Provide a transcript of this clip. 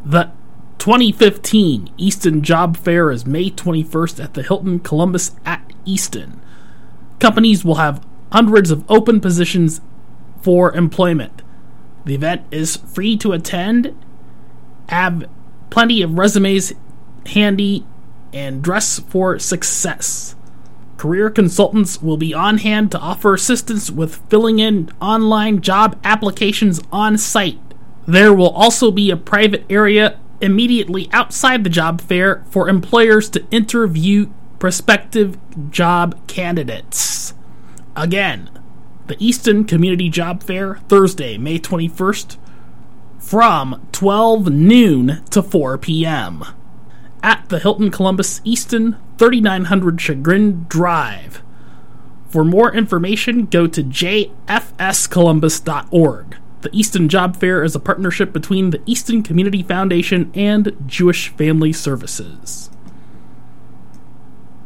The 2015 Easton Job Fair is May 21st at the Hilton Columbus at Easton. Companies will have hundreds of open positions for employment. The event is free to attend. Have plenty of resumes handy and dress for success. Career consultants will be on hand to offer assistance with filling in online job applications on site. There will also be a private area immediately outside the job fair for employers to interview prospective job candidates. Again, the Easton Community Job Fair, Thursday, May 21st, from 12 noon to 4 p.m. at the Hilton Columbus Easton, 3900 Chagrin Drive. For more information, go to jfscolumbus.org. The Easton Job Fair is a partnership between the Easton Community Foundation and Jewish Family Services.